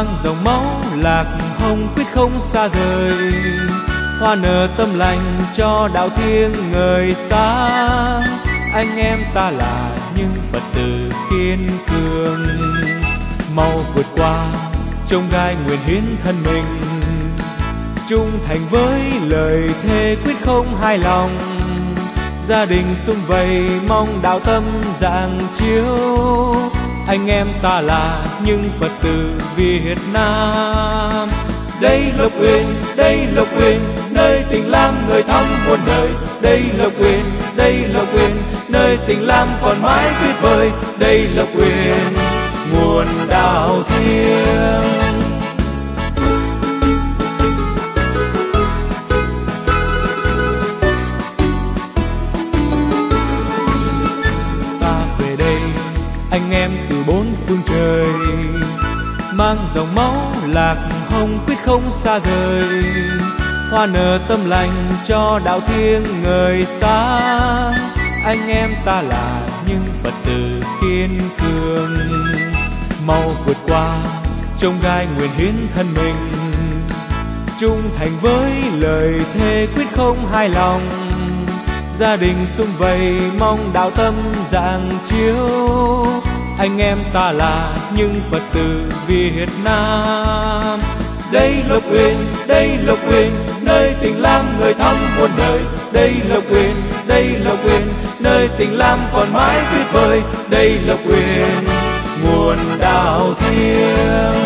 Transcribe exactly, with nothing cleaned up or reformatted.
mang dòng máu lạc hồng quyết không xa rời, hoa nở tâm lành cho đạo thiêng người xa. Anh em ta là những Phật tử kiên cường, mau vượt qua chông gai nguyện hiến thân mình, trung thành với lời thề quyết không hài lòng. Gia đình sum vầy mong đạo tâm rạng chiếu, anh em ta là những Phật tử Việt Nam. Đây Lộc Uyên, đây Lộc Uyên, nơi tình lam người thắm muôn đời. Đây Lộc Uyên, đây Lộc Uyên, nơi tình lam còn mãi tuyệt vời. Đây Lộc Uyên, nguồn đạo thiêng. Ta về đây anh em từ bốn phương trời, mang dòng máu lạc hồng quyết không xa rời, hoa nở tâm lành cho đạo thiêng người xa. Anh em ta là những Phật tử kiên cường, mau vượt qua chông gai nguyện hiến thân mình, trung thành với lời thề quyết không hài lòng. Gia đình sum vầy mong đạo tâm rạng chiếu, anh em ta là những Phật tử Việt Nam. Đây Lộc Uyên, đây Lộc Uyên, nơi tình lam người thắm muôn đời. Đây Lộc Uyên, đây Lộc Uyên, nơi tình lam còn mãi tuyệt vời. Đây Lộc Uyên, nguồn đạo thiêng.